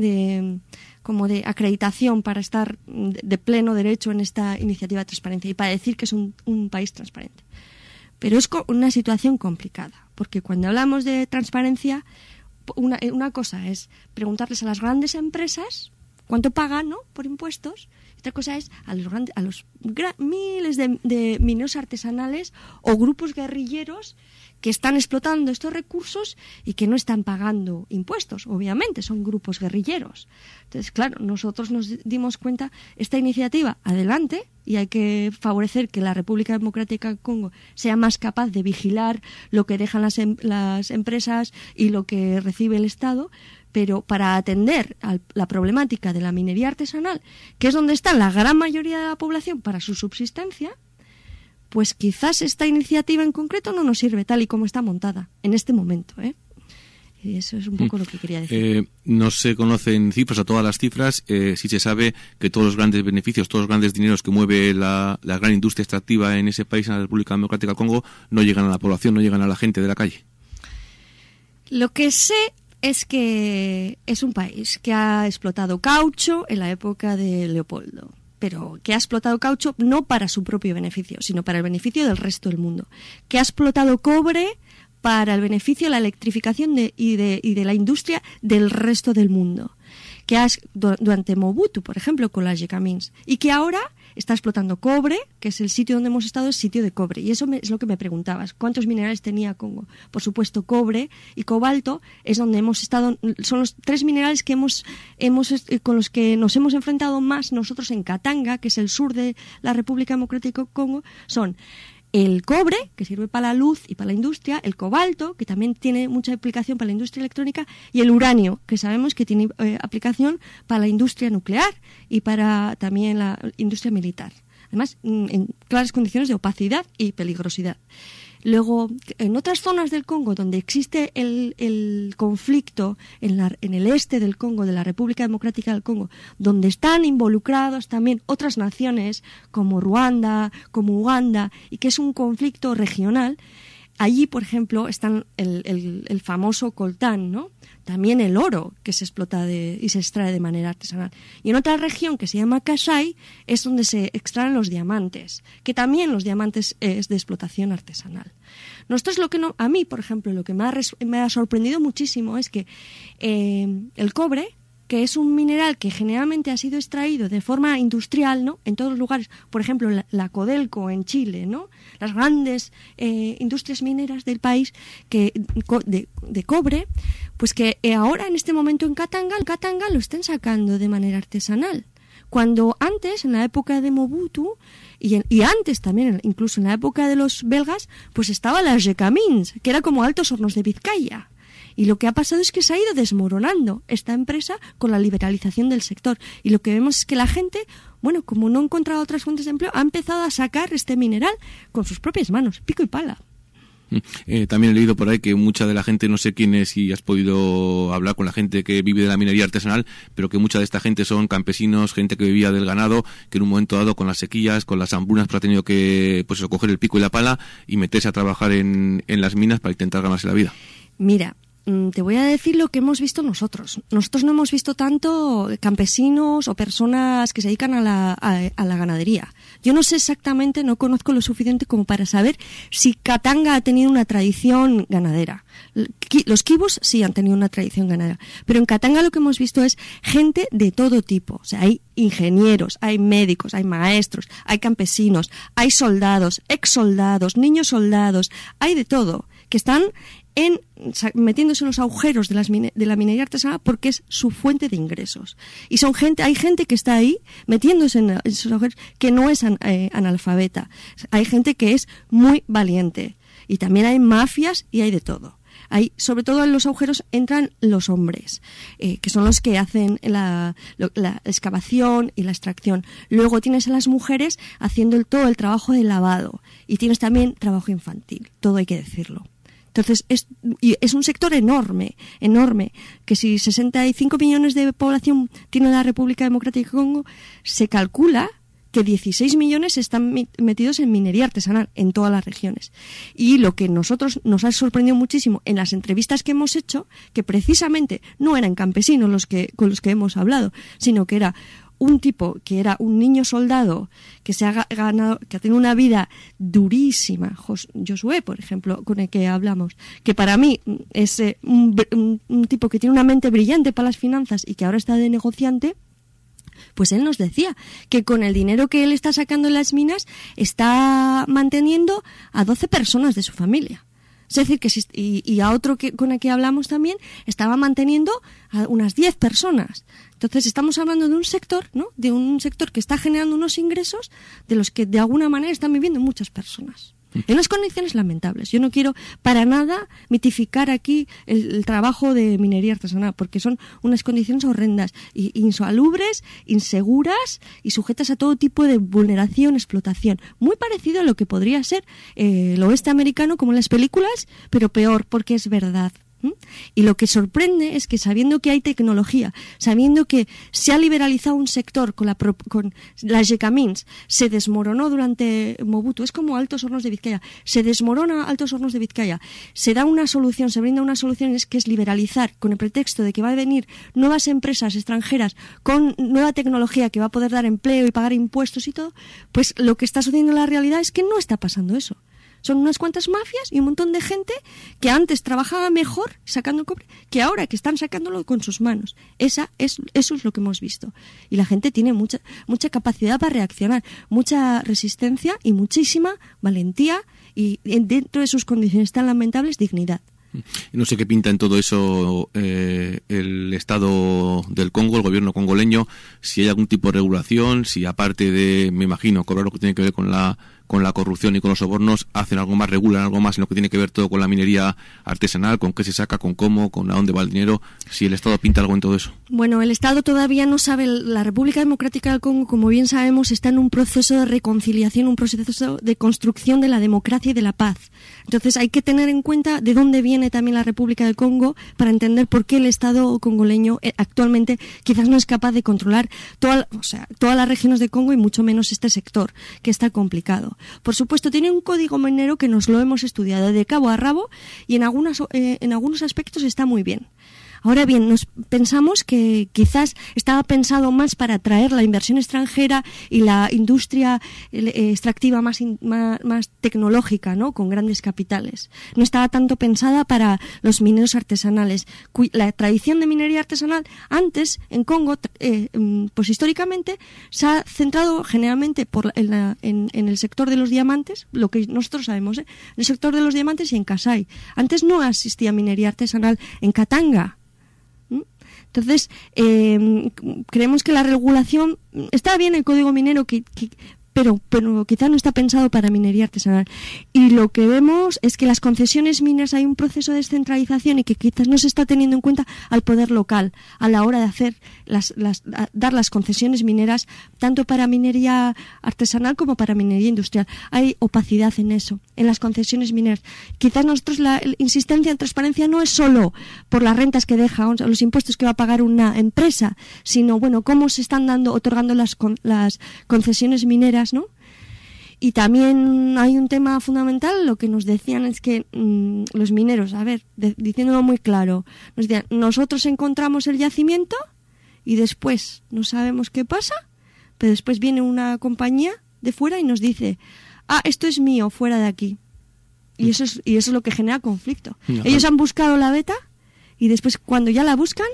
como de acreditación para estar de pleno derecho en esta iniciativa de transparencia y para decir que es un país transparente. Pero es una situación complicada, porque cuando hablamos de transparencia, una cosa es preguntarles a las grandes empresas cuánto pagan, ¿no?, por impuestos. Otra cosa es a los miles de mineros artesanales o grupos guerrilleros que están explotando estos recursos y que no están pagando impuestos, obviamente, son grupos guerrilleros. Entonces, claro, nosotros nos dimos cuenta, esta iniciativa, adelante, y hay que favorecer que la República Democrática del Congo sea más capaz de vigilar lo que dejan las empresas y lo que recibe el Estado, pero para atender a la problemática de la minería artesanal, que es donde está la gran mayoría de la población para su subsistencia, pues quizás esta iniciativa en concreto no nos sirve tal y como está montada en este momento, ¿eh? Y eso es un poco lo que quería decir. No se conocen cifras, a todas las cifras. Sí se sabe que todos los grandes beneficios, todos los grandes dineros que mueve la gran industria extractiva en ese país, en la República Democrática del Congo, no llegan a la población, no llegan a la gente de la calle. Lo que sé es que es un país que ha explotado caucho en la época de Leopoldo, pero que ha explotado caucho no para su propio beneficio, sino para el beneficio del resto del mundo, que ha explotado cobre para el beneficio de la electrificación y de la industria del resto del mundo, que durante Mobutu, por ejemplo, con las Gécamines, y que ahora está explotando cobre, que es el sitio donde hemos estado, es sitio de cobre. Y eso es lo que me preguntabas. ¿Cuántos minerales tenía Congo? Por supuesto, cobre y cobalto es donde hemos estado. Son los 3 minerales que con los que nos hemos enfrentado más nosotros en Katanga, que es el sur de la República Democrática del Congo. Son el cobre, que sirve para la luz y para la industria, el cobalto, que también tiene mucha aplicación para la industria electrónica, y el uranio, que sabemos que tiene aplicación para la industria nuclear y para también la industria militar. Además, en claras condiciones de opacidad y peligrosidad. Luego, en otras zonas del Congo donde existe el conflicto, en el este del Congo, de la República Democrática del Congo, donde están involucrados también otras naciones como Ruanda, como Uganda, y que es un conflicto regional, allí, por ejemplo, están el famoso coltán, ¿no? También el oro que se explota y se extrae de manera artesanal. Y en otra región que se llama Kasai es donde se extraen los diamantes, que también los diamantes es de explotación artesanal. Nosotros a mí, por ejemplo, lo que me ha sorprendido muchísimo es que el cobre, que es un mineral que generalmente ha sido extraído de forma industrial, ¿no? En todos los lugares, por ejemplo, la Codelco en Chile, ¿no? Las grandes industrias mineras del país de cobre, pues que ahora en este momento en Katanga lo estén sacando de manera artesanal. Cuando antes, en la época de Mobutu, y antes también, incluso en la época de los belgas, pues estaban las Gécamines, que era como Altos Hornos de Vizcaya. Y lo que ha pasado es que se ha ido desmoronando esta empresa con la liberalización del sector. Y lo que vemos es que la gente, bueno, como no ha encontrado otras fuentes de empleo, ha empezado a sacar este mineral con sus propias manos, pico y pala. También he leído por ahí que mucha de la gente, no sé quién es, si has podido hablar con la gente que vive de la minería artesanal, pero que mucha de esta gente son campesinos, gente que vivía del ganado, que en un momento dado con las sequías, con las hambrunas, pues ha tenido que coger el pico y la pala y meterse a trabajar en las minas para intentar ganarse la vida. Mira, te voy a decir lo que hemos visto nosotros. Nosotros no hemos visto tanto campesinos o personas que se dedican a la ganadería. Yo no sé exactamente, no conozco lo suficiente como para saber si Katanga ha tenido una tradición ganadera. Los kibus sí han tenido una tradición ganadera, pero en Katanga lo que hemos visto es gente de todo tipo. O sea, hay ingenieros, hay médicos, hay maestros, hay campesinos, hay soldados, exsoldados, niños soldados, hay de todo, que están metiéndose en los agujeros de la minería artesanal porque es su fuente de ingresos. Y hay gente que está ahí metiéndose en esos agujeros que no es analfabeta. Hay gente que es muy valiente. Y también hay mafias y hay de todo. Sobre todo en los agujeros entran los hombres, que son los que hacen la excavación y la extracción. Luego tienes a las mujeres haciendo todo el trabajo de lavado. Y tienes también trabajo infantil. Todo hay que decirlo. Entonces, es un sector enorme, que si 65 millones de población tiene la República Democrática del Congo, se calcula que 16 millones están metidos en minería artesanal en todas las regiones. Y lo que nos ha sorprendido muchísimo en las entrevistas que hemos hecho, que precisamente no eran campesinos con los que hemos hablado, sino que era un tipo que era un niño soldado que se ha ganado, que ha tenido una vida durísima, Josué, por ejemplo, con el que hablamos, que para mí es un tipo que tiene una mente brillante para las finanzas y que ahora está de negociante. Pues él nos decía que con el dinero que él está sacando en las minas está manteniendo a 12 personas de su familia. Es decir, que y a otro con el que hablamos también estaba manteniendo a unas 10 personas. Entonces estamos hablando de un sector, ¿no? De un sector que está generando unos ingresos de los que de alguna manera están viviendo muchas personas. en unas condiciones lamentables. Yo no quiero para nada mitificar aquí el trabajo de minería artesanal, porque son unas condiciones horrendas, insalubres, inseguras y sujetas a todo tipo de vulneración, explotación. Muy parecido a lo que podría ser el oeste americano, como en las películas, pero peor, porque es verdad. Y lo que sorprende es que, sabiendo que hay tecnología, sabiendo que se ha liberalizado un sector con las Yecamins, se desmoronó durante Mobutu, es como Altos Hornos de Vizcaya, se desmorona Altos Hornos de Vizcaya, se da una solución, se brinda una solución, que es liberalizar, con el pretexto de que va a venir nuevas empresas extranjeras con nueva tecnología que va a poder dar empleo y pagar impuestos y todo. Pues lo que está sucediendo en la realidad es que no está pasando eso. Son unas cuantas mafias y un montón de gente que antes trabajaba mejor sacando cobre que ahora, que están sacándolo con sus manos. Eso es lo que hemos visto. Y la gente tiene mucha capacidad para reaccionar, mucha resistencia y muchísima valentía, y dentro de sus condiciones tan lamentables, dignidad. No sé qué pinta en todo eso el Estado del Congo, el gobierno congoleño, si hay algún tipo de regulación, si aparte de, me imagino, cobrar lo que tiene que ver con la corrupción y con los sobornos, hacen algo más, regulan algo más en lo que tiene que ver todo con la minería artesanal, con qué se saca, con cómo, con a dónde va el dinero, si el Estado pinta algo en todo eso. Bueno, el Estado todavía no sabe. La República Democrática del Congo, como bien sabemos, está en un proceso de reconciliación, un proceso de construcción de la democracia y de la paz. Entonces hay que tener en cuenta de dónde viene también la República del Congo para entender por qué el Estado congoleño actualmente quizás no es capaz de controlar todas las regiones de Congo, y mucho menos este sector, que está complicado. Por supuesto, tiene un código minero que nos lo hemos estudiado de cabo a rabo, y en algunos aspectos está muy bien. Ahora bien, nos pensamos que quizás estaba pensado más para atraer la inversión extranjera y la industria extractiva más tecnológica, ¿no?, con grandes capitales. No estaba tanto pensada para los mineros artesanales. La tradición de minería artesanal antes en Congo, pues históricamente, se ha centrado generalmente en el sector de los diamantes, lo que nosotros sabemos, en el sector de los diamantes y en Kasai. Antes no existía minería artesanal en Katanga. Entonces, creemos que la regulación está bien, el código minero, pero quizá no está pensado para minería artesanal. Y lo que vemos es que las concesiones mineras, hay un proceso de descentralización y que quizás no se está teniendo en cuenta al poder local a la hora de hacer dar las concesiones mineras, tanto para minería artesanal como para minería industrial. Hay opacidad en eso, en las concesiones mineras. Quizás nosotros la insistencia en transparencia no es solo por las rentas que deja, o sea, los impuestos que va a pagar una empresa, sino, bueno, cómo se están otorgando las concesionos mineras, ¿no? Y también hay un tema fundamental. Lo que nos decían es que los mineros, diciéndolo muy claro, nos decían: nosotros encontramos el yacimiento y después no sabemos qué pasa, pero después viene una compañía de fuera y nos dice: esto es mío, fuera de aquí. Y eso es lo que genera conflicto. Ellos han buscado la beta y después, cuando ya la buscan,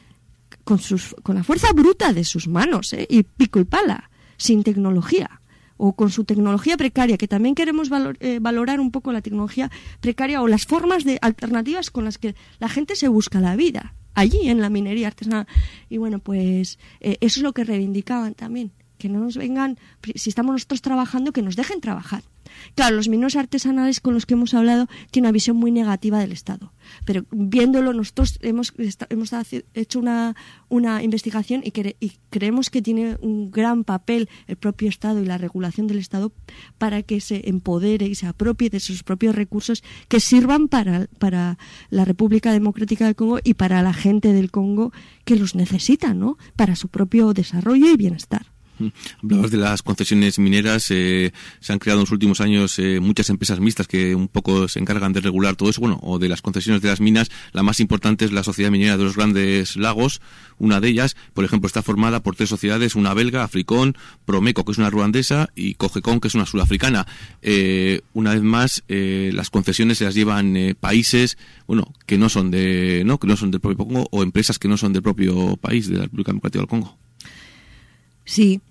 con la fuerza bruta de sus manos, y pico y pala, sin tecnología, o con su tecnología precaria, que también queremos valorar un poco la tecnología precaria o las formas de alternativas con las que la gente se busca la vida allí en la minería artesanal. Y bueno, pues eso es lo que reivindicaban también, que no nos vengan, si estamos nosotros trabajando, que nos dejen trabajar. Claro, los mineros artesanales con los que hemos hablado tienen una visión muy negativa del Estado, pero viéndolo, nosotros hemos hecho una investigación y creemos que tiene un gran papel el propio Estado y la regulación del Estado para que se empodere y se apropie de sus propios recursos, que sirvan para la República Democrática del Congo y para la gente del Congo que los necesita, ¿no?, para su propio desarrollo y bienestar. Hablabas de las concesiones mineras. Se han creado en los últimos años muchas empresas mixtas que un poco se encargan de regular todo eso, o de las concesiones de las minas. La más importante es la Sociedad Minera de los Grandes Lagos. Una de ellas, por ejemplo, está formada por 3 sociedades: una belga, Africón, Promeco, que es una ruandesa, y Cogecon, que es una sudafricana. Una vez más, las concesiones se las llevan países, que no son del propio Congo, o empresas que no son del propio país, de la República Democrática del Congo. Sí.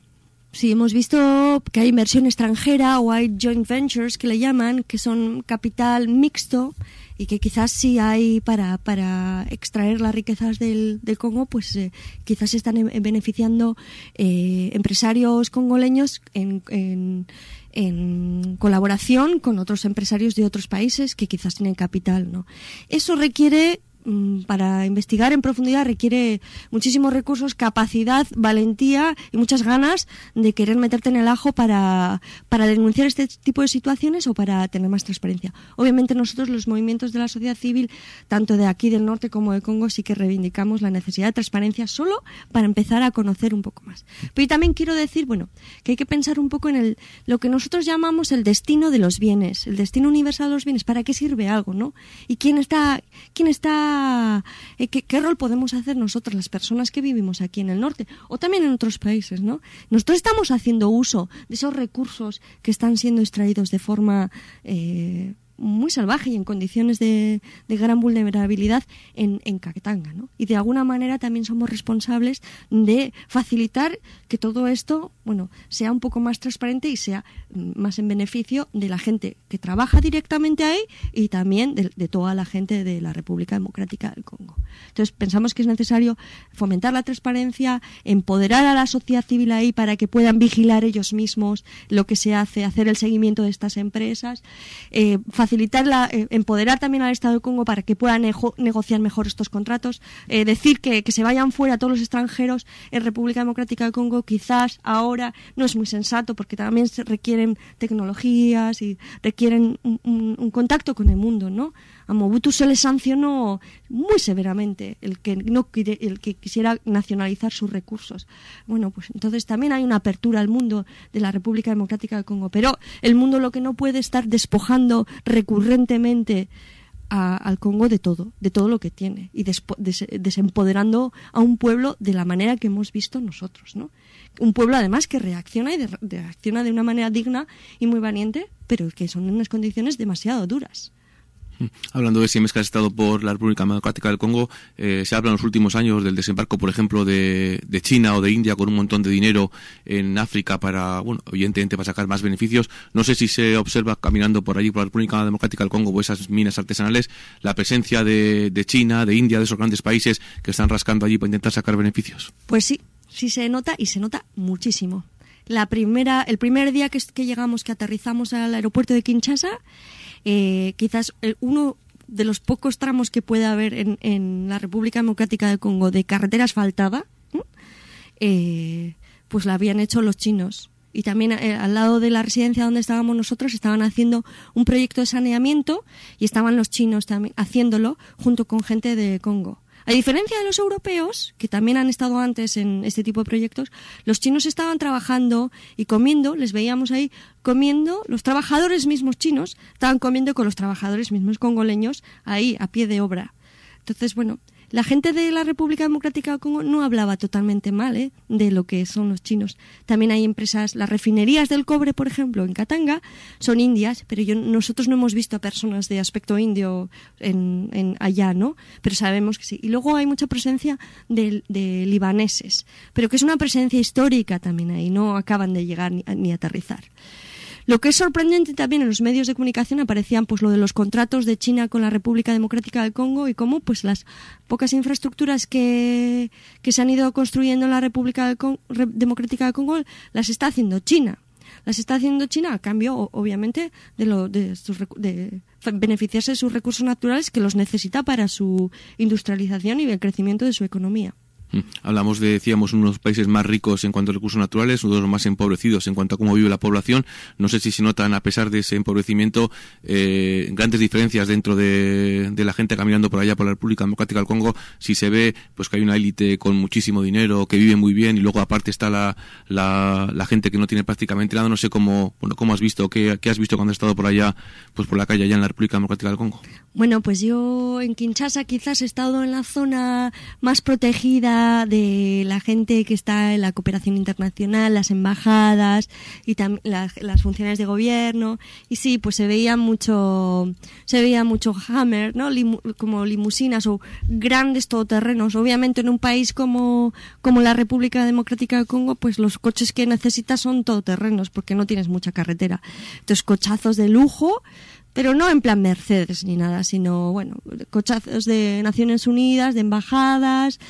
Sí, hemos visto que hay inversión extranjera o hay joint ventures que le llaman, que son capital mixto y que quizás sí hay para extraer las riquezas del Congo, pues quizás están beneficiando empresarios congoleños en colaboración con otros empresarios de otros países que quizás tienen capital, ¿no? Eso requiere, para investigar en profundidad, requiere muchísimos recursos, capacidad, valentía y muchas ganas de querer meterte en el ajo para denunciar este tipo de situaciones o para tener más transparencia. Obviamente nosotros, los movimientos de la sociedad civil, tanto de aquí del norte como de Congo, sí que reivindicamos la necesidad de transparencia solo para empezar a conocer un poco más. Pero yo también quiero decir, bueno, que hay que pensar un poco en lo que nosotros llamamos el destino de los bienes, el destino universal de los bienes. ¿Para qué sirve algo, no? Y ¿qué rol podemos hacer nosotros, las personas que vivimos aquí en el norte o también en otros países, ¿no? Nosotros estamos haciendo uso de esos recursos que están siendo extraídos de forma muy salvaje y en condiciones de gran vulnerabilidad en Katanga, ¿no? Y de alguna manera también somos responsables de facilitar que todo esto, bueno, sea un poco más transparente y sea más en beneficio de la gente que trabaja directamente ahí y también de toda la gente de la República Democrática del Congo. Entonces pensamos que es necesario fomentar la transparencia, empoderar a la sociedad civil ahí para que puedan vigilar ellos mismos lo que se hace, hacer el seguimiento de estas empresas, empoderar también al Estado de Congo para que puedan negociar mejor estos contratos, decir que se vayan fuera todos los extranjeros en República Democrática del Congo quizás ahora no es muy sensato porque también se requieren tecnologías y requieren un contacto con el mundo, ¿no? A Mobutu se le sancionó muy severamente el que quisiera nacionalizar sus recursos. Bueno, pues entonces también hay una apertura al mundo de la República Democrática del Congo, pero el mundo lo que no puede estar despojando recurrentemente al Congo de todo lo que tiene y desempoderando a un pueblo de la manera que hemos visto nosotros, ¿no? Un pueblo además que reacciona y reacciona de una manera digna y muy valiente, pero que son en unas condiciones demasiado duras. Hablando de Siemens, que has estado por la República Democrática del Congo, se habla en los últimos años del desembarco, por ejemplo, de China o de India con un montón de dinero en África para, bueno, evidentemente para sacar más beneficios. No sé si se observa caminando por allí, por la República Democrática del Congo o esas minas artesanales, la presencia de China, de India, de esos grandes países que están rascando allí para intentar sacar beneficios. Pues sí se nota y se nota muchísimo. El primer día que llegamos, que aterrizamos al aeropuerto de Kinshasa, quizás uno de los pocos tramos que puede haber en la República Democrática del Congo de carretera asfaltada, pues la habían hecho los chinos. Y también al lado de la residencia donde estábamos nosotros estaban haciendo un proyecto de saneamiento y estaban los chinos también haciéndolo junto con gente de Congo. A diferencia de los europeos, que también han estado antes en este tipo de proyectos, los chinos estaban trabajando y comiendo, les veíamos ahí comiendo, los trabajadores mismos chinos estaban comiendo con los trabajadores mismos congoleños ahí a pie de obra. Entonces, bueno, la gente de la República Democrática del Congo no hablaba totalmente mal de lo que son los chinos. También hay empresas, las refinerías del cobre, por ejemplo, en Katanga, son indias, pero nosotros no hemos visto a personas de aspecto indio en allá, ¿no? Pero sabemos que sí. Y luego hay mucha presencia de libaneses, pero que es una presencia histórica también ahí, no acaban de llegar ni aterrizar. Lo que es sorprendente también en los medios de comunicación aparecían pues lo de los contratos de China con la República Democrática del Congo y cómo pues las pocas infraestructuras que se han ido construyendo en la República Democrática del Congo las está haciendo China. Las está haciendo China a cambio, obviamente, de beneficiarse de sus recursos naturales que los necesita para su industrialización y el crecimiento de su economía. Hablamos decíamos, unos países más ricos en cuanto a recursos naturales, unos de los más empobrecidos en cuanto a cómo vive la población. No sé si se notan, a pesar de ese empobrecimiento, grandes diferencias dentro de la gente caminando por allá por la República Democrática del Congo, si se ve pues que hay una élite con muchísimo dinero, que vive muy bien, y luego aparte está la gente que no tiene prácticamente nada. No sé cómo has visto, qué has visto cuando has estado por allá, pues por la calle allá en la República Democrática del Congo. Bueno, pues yo en Kinshasa quizás he estado en la zona más protegida vida de la gente que está en la cooperación internacional, las embajadas y también las funciones de gobierno. Y sí, pues se veía mucho Hammer, ¿no? Como limusinas o grandes todoterrenos. Obviamente en un país como la República Democrática de Congo, pues los coches que necesitas son todoterrenos porque no tienes mucha carretera. Entonces, cochazos de lujo, pero no en plan Mercedes ni nada, sino, bueno, cochazos de Naciones Unidas, de embajadas,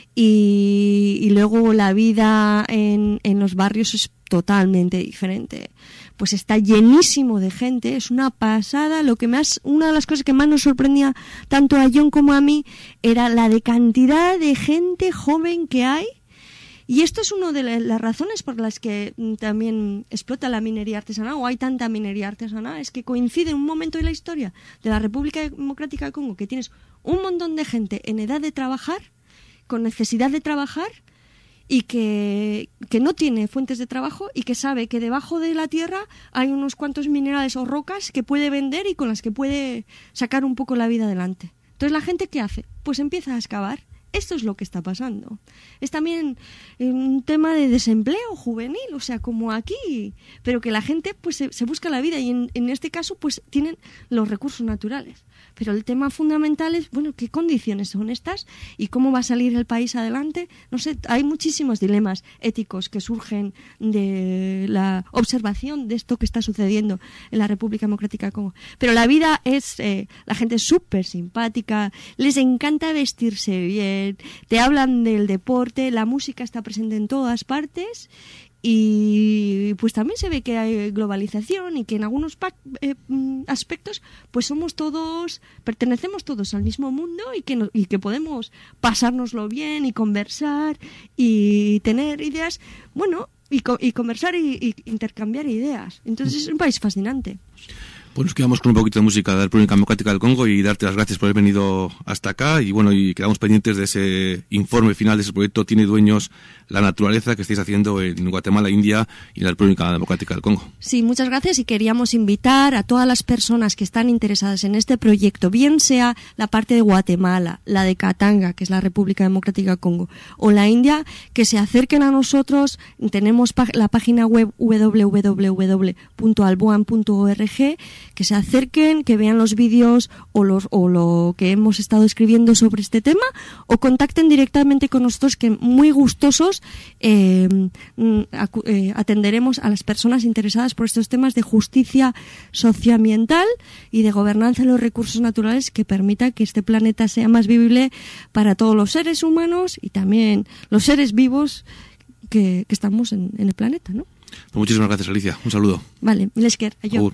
y luego la vida en los barrios es totalmente diferente. Pues está llenísimo de gente, es una pasada. Una de las cosas que más nos sorprendía tanto a John como a mí era la de cantidad de gente joven que hay. Y esto es una de las razones por las que también explota la minería artesanal, o hay tanta minería artesanal, es que coincide en un momento de la historia de la República Democrática de Congo que tienes un montón de gente en edad de trabajar, con necesidad de trabajar, y que no tiene fuentes de trabajo y que sabe que debajo de la tierra hay unos cuantos minerales o rocas que puede vender y con las que puede sacar un poco la vida adelante. Entonces, ¿la gente qué hace? Pues empieza a excavar. Esto es lo que está pasando. Es también un tema de desempleo juvenil, o sea, como aquí, pero que la gente pues se busca la vida y en este caso pues tienen los recursos naturales. Pero el tema fundamental es, bueno, ¿qué condiciones son estas? ¿Y cómo va a salir el país adelante? No sé, hay muchísimos dilemas éticos que surgen de la observación de esto que está sucediendo en la República Democrática de Congo. Pero la vida es, la gente es súper simpática, les encanta vestirse bien, te hablan del deporte, la música está presente en todas partes. Y pues también se ve que hay globalización y que en algunos aspectos pues pertenecemos todos al mismo mundo y que podemos pasárnoslo bien y conversar y tener ideas, bueno, y conversar y intercambiar ideas. Entonces es un país fascinante. Pues nos quedamos con un poquito de música de la República Democrática del Congo y darte las gracias por haber venido hasta acá y bueno, y quedamos pendientes de ese informe final de ese proyecto Tiene Dueños la Naturaleza que estáis haciendo en Guatemala, India y en la República Democrática del Congo. Sí, muchas gracias y queríamos invitar a todas las personas que están interesadas en este proyecto, bien sea la parte de Guatemala, la de Katanga, que es la República Democrática del Congo, o la India, que se acerquen a nosotros. Tenemos la página web www.alboan.org, que se acerquen, que vean los vídeos o lo que hemos estado escribiendo sobre este tema, o contacten directamente con nosotros, que muy gustosos atenderemos a las personas interesadas por estos temas de justicia socioambiental y de gobernanza de los recursos naturales que permita que este planeta sea más vivible para todos los seres humanos y también los seres vivos que estamos en el planeta, ¿no? Pues muchísimas gracias, Alicia. Un saludo. Vale, Lesker, yo.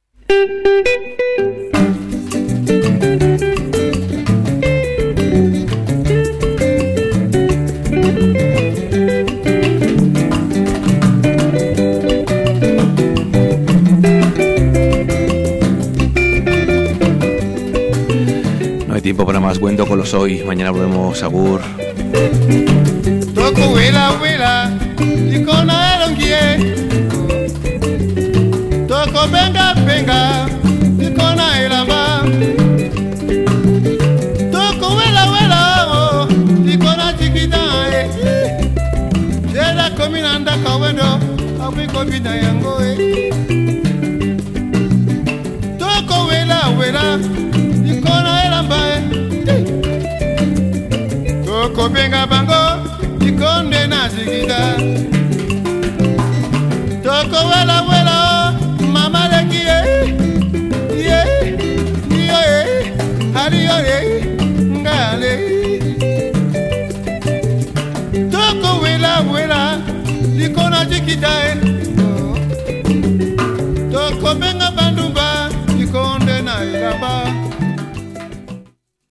No hay tiempo para más. Buen con los hoy. Mañana volvemos. Agur. Toco huela, y con Toko venga, y con Toko wela, y con chiquita, Sera cominanda kawendo, awi kobina yango, Toko wela, y con Toko venga bango, y con dena chiquita, Toko wela, mama de kie, ngale. Toko wela, likona chiquita, Toko venga.